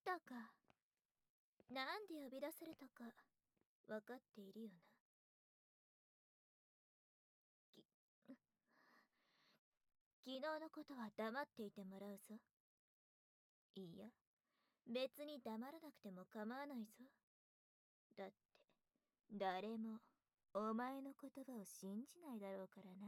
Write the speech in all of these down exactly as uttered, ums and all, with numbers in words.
たか。なんで呼び出されたか分かっているよな。き昨日のことは黙っていてもらうぞ。いや、別に黙らなくても構わないぞ。だって誰もお前の言葉を信じないだろうからな。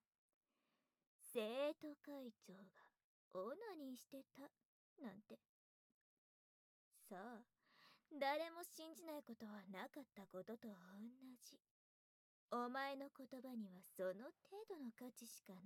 生徒会長がオナニーしてたなんて。さあ、誰も信じないことはなかったことと同じ。お前の言葉にはその程度の価値しかない。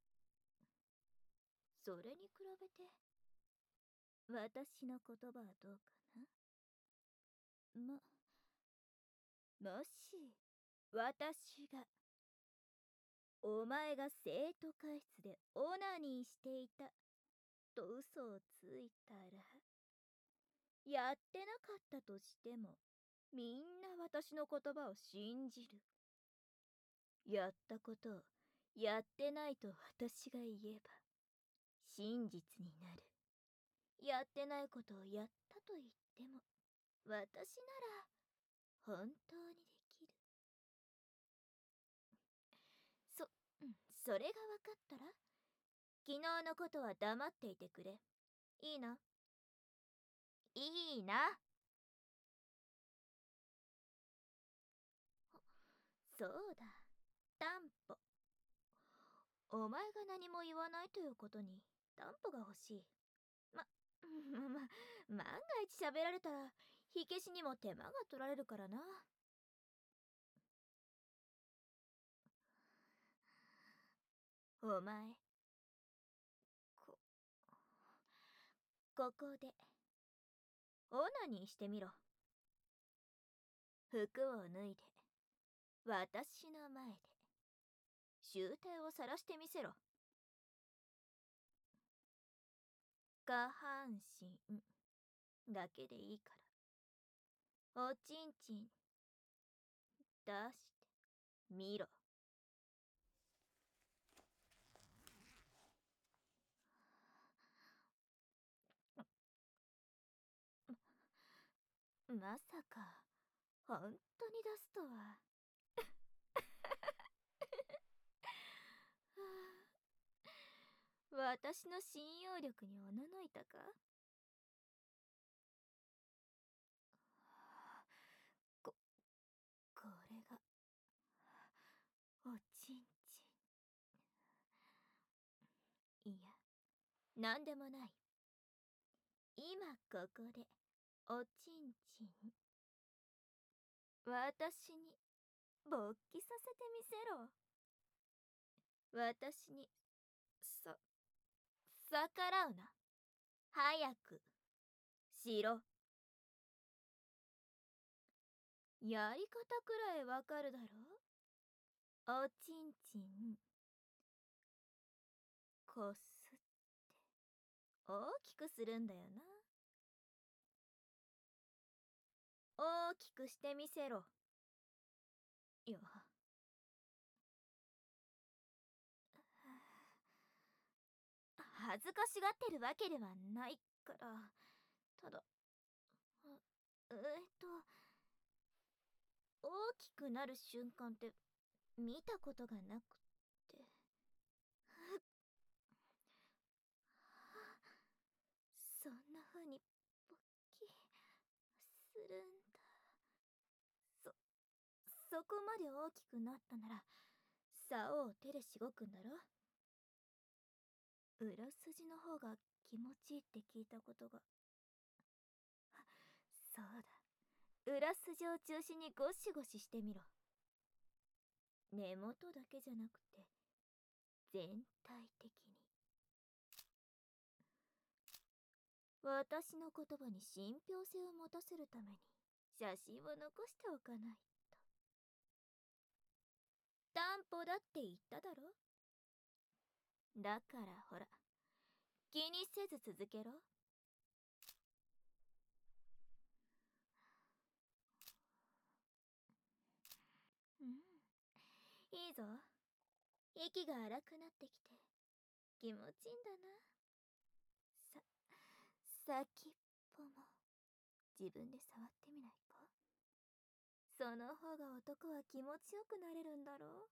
それに比べて私の言葉はどうかな。ももし私がお前が生徒会室でオナニーしていたと嘘をついたら、やってなかったとしてもみんな私の言葉を信じる。やったことをやってないと私が言えば真実になる。やってないことをやったと言っても私なら本当にできる。そ、うん、それが分かったら昨日のことは黙っていてくれ。いいな。いいな。そうだ、担保。お前が何も言わないということに担保が欲しい。ま、ま、ま、万が一喋られたら火消しにも手間が取られるからな。お前、こ、ここでオナニーしてみろ。服を脱いで私の前で醜態を晒してみせろ。下半身だけでいいから、おちんちん出してみろ。まさか本当に出すとは。私の信用力におののいたか。こ、これがおちんちん。いや、なんでもない。今ここでおちんちん私に勃起させてみせろ。私にさ逆らうな。早くしろ。やり方くらいわかるだろ。おちんちんこすって大きくするんだよな。大きくしてみせろ。よ。恥ずかしがってるわけではないから。ただ、えーっと大きくなる瞬間って見たことがなくって。そんな風に勃起するんだ。そそこまで大きくなったなら竿を手でしごくんだろ。裏筋の方が気持ちいいって聞いたことが。そうだ、裏筋を中心にゴシゴシしてみろ。根元だけじゃなくて全体的に。私の言葉に信憑性を持たせるために写真を残しておかないと。担保だって言っただろ。だからほら、気にせず続けろ。うん、いいぞ。息が荒くなってきて気持ちいいんだな。さ、先っぽま自分で触ってみないか？その方が男は気持ちよくなれるんだろ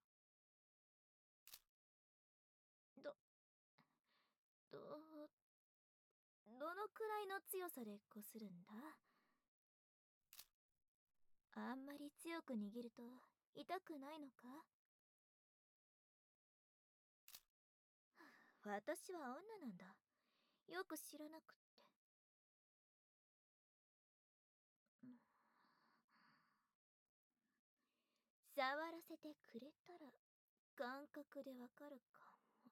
う。ど、ど、どのくらいの強さでこするんだ？あんまり強く握ると痛くないのか？私は女なんだ。よく知らなくって。うん、触らせてくれたら感覚でわかるかも。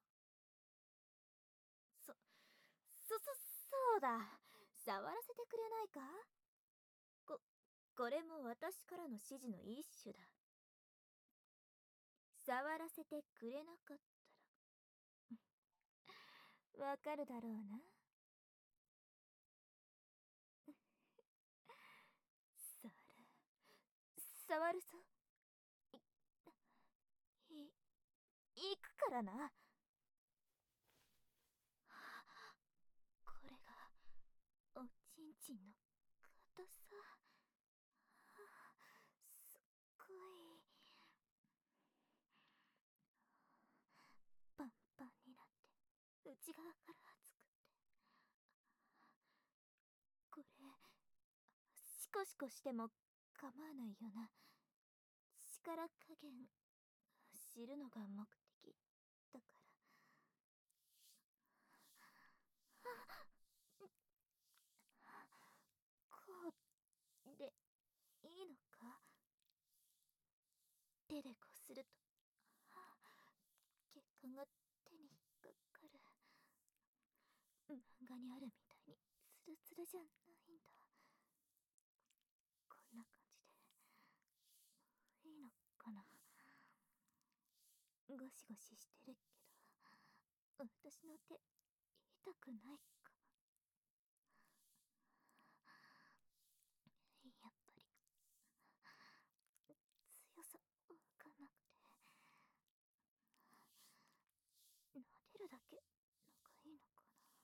そ、そ、そ、そうだ。触らせてくれないか？こ、これも私からの指示の一種だ。触らせてくれなかったらわかるだろうな。触る。触るぞ。い、い、行くからな。これが、おちんちんの硬さ。すっごい。パンパンになって、内側から熱くて。これ、シコシコしても構わないよな。力加減、知るのが目的だから。こうでいいのか？手でこすると血管が手に引っかかる。漫画にあるみたいにツルツルじゃないんだ。こんな感じでいいのかな？ゴシゴシしてるけど、私の手痛くないか？やっぱり強さわかんなくて、撫でるだけのがいいのか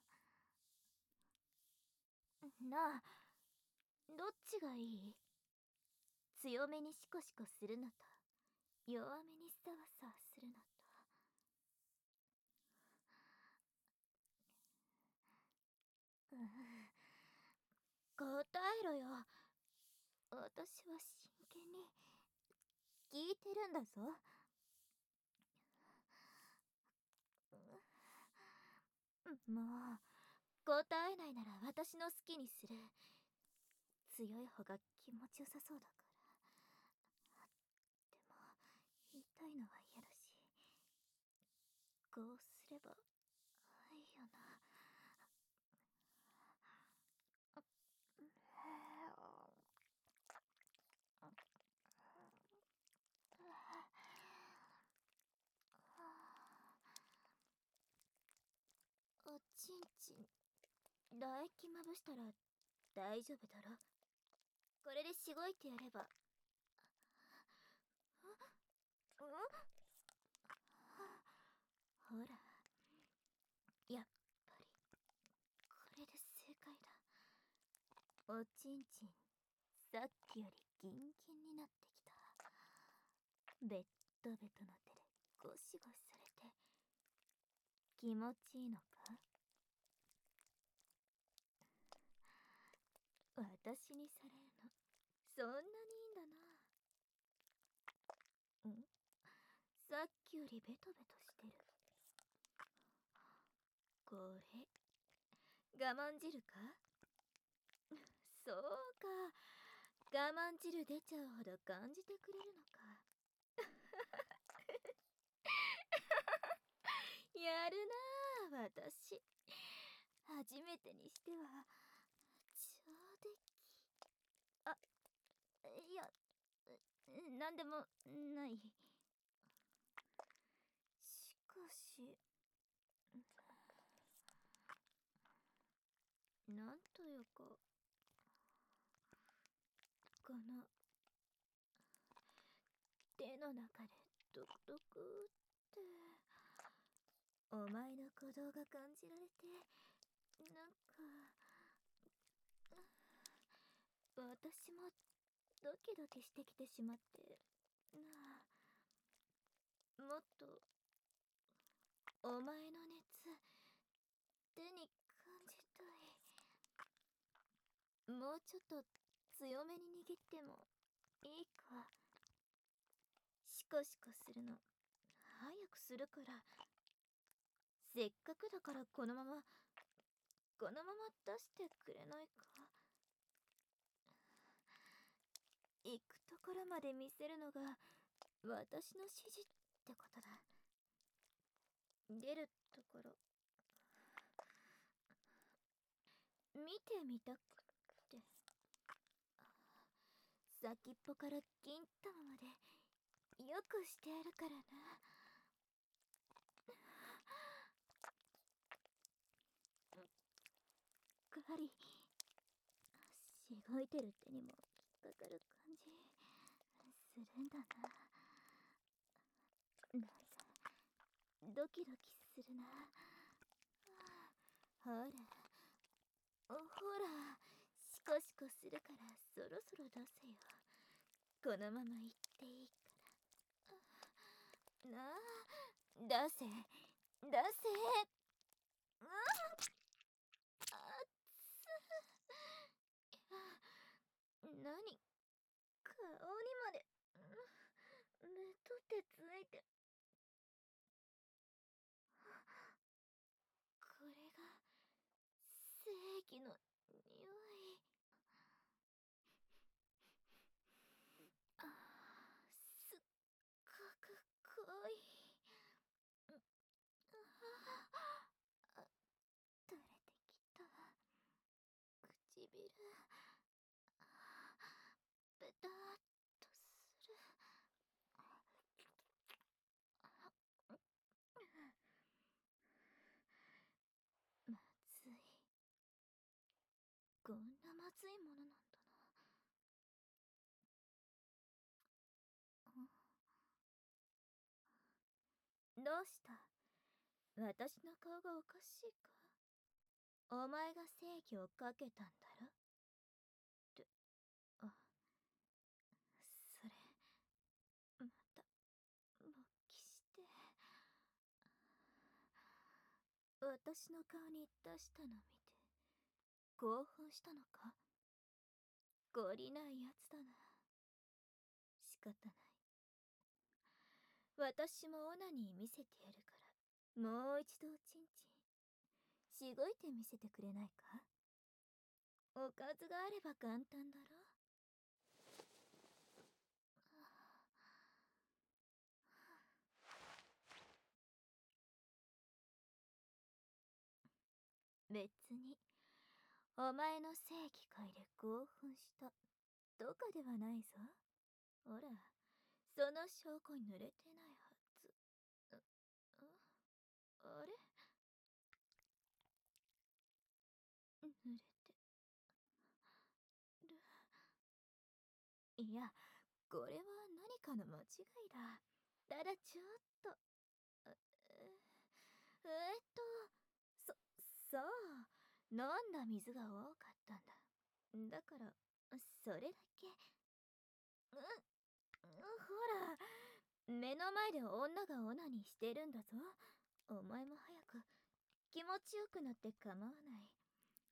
な？なあ、どっちがいい？強めにシコシコするのと、弱めにサワサワするのと。うん、答えろよ。私は真剣に聞いてるんだぞ。もう答えないなら私の好きにする。強い方が気持ちよさそうだから。でも痛いのは嫌だし、こうすればいいよな。おちんちん唾液まぶしたら大丈夫だろ？これでしごいてやれば。ほら、やっぱりこれで正解だ。おちんちんさっきよりギンギンになってきた。ベッドベトの手でゴシゴシされて気持ちいいのか？私にされるのそんなにいいんだな。ん？さっきよりベトベトしてる。これ我慢汁か？そうか、我慢汁出ちゃうほど感じてくれるのか。やるなあ、私。初めてにしては上出来。あ、いや、なんでもない。しかし、なんというか、この手の中でドクドクって、お前の鼓動が感じられて、なんか私もドキドキしてきてしまってなあ。もっとお前の熱手に感じたい。もうちょっと強めに握ってもいいか。シコシコするの早くするから。せっかくだからこのままこのまま出してくれないか。行くところまで見せるのが私の指示ってことだ。出るところ見てみたくて。先っぽから金玉までよくしてやるからな。ガリ、しごいてる手にも引っかかる感じするんだな。なんかドキドキするな。ほらおほら、シコシコするからそろそろ出せよ。このまま行っていいから。なあ、出せ出せ。うん、あっつ。何、顔にまで、うん、目と手ついて。これが正義の匂い。あー、すっごく濃い。うん、あー、垂れてきた唇。ベターっとする。まずい。こんなまずいものなんだな。どうした？私の顔がおかしいか？お前が正義をかけたんだろ？って、あ、それ、また、勃起して。私の顔に出したの見て、興奮したのか？懲りないやつだな。仕方ない。私もオナニー見せてやるから、もう一度おちんちん、しごいて見せてくれないか？おかずがあれば簡単だろ？別に、お前の正義界で興奮したとかではないぞ。ほら、その証拠に濡れてないはず。あ、あれ、濡れてる。いや、これは何かの間違いだ。ただちょっと、ええーっと、そ、そう、飲んだ水が多かったんだ。だから、それだけ。うん、ほら、目の前で女がオナニーしてるんだぞ。お前も早く気持ちよくなって構わない。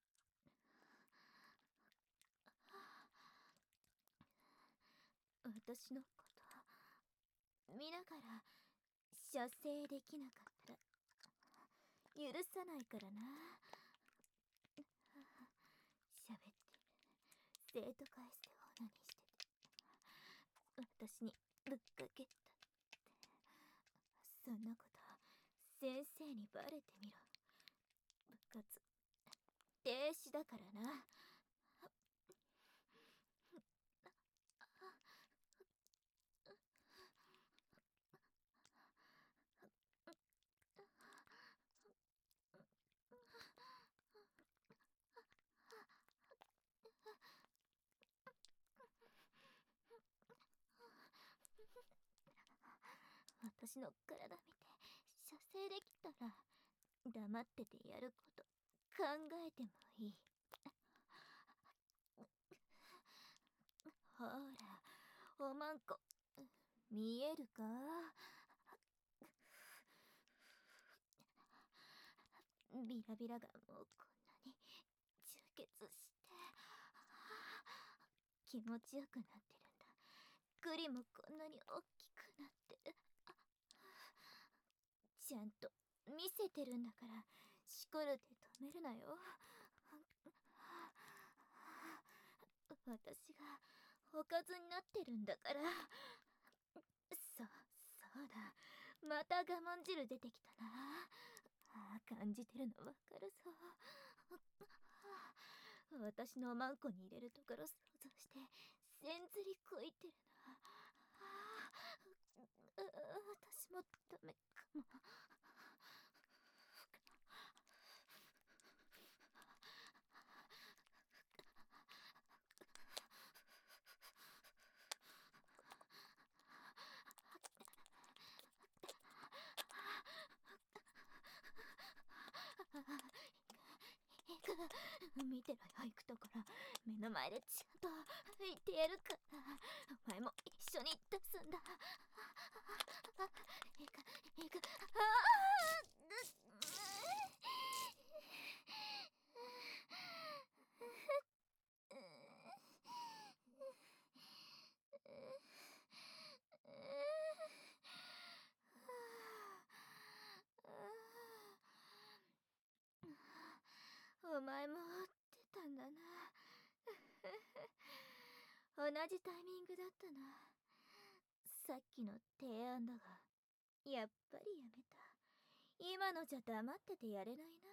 私のこと見ながら射精できなかったら許さないからな。喋って生徒会室でオナニーしてて私にぶっかけたって。そんなこと先生にバレてみろ。部活停止だからな。私の体見て射精できたら黙っててやること考えてもいい。 ほら、おまんこ、見えるか？ビラビラがもうこんなに充血して、気持ちよくなってるんだ。グリもこんなに大きくなってる。ちゃんと見せてるんだから、しこるで止めるなよ。私がおかずになってるんだから。そ、そうだ。また我慢汁出てきたな。感じてるのわかるぞ。私のマンコに入れるところ想像して、せんずりこいてるな。私もダメかも。見てろよ、行くところ。目の前でちゃんと言ってやるから。お前も一緒に出すんだ。行く行く。ああお前も追ってたんだな。同じタイミングだったな。さっきの提案だが、やっぱりやめた。今のじゃ黙っててやれないな。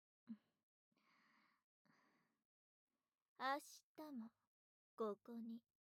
明日もここに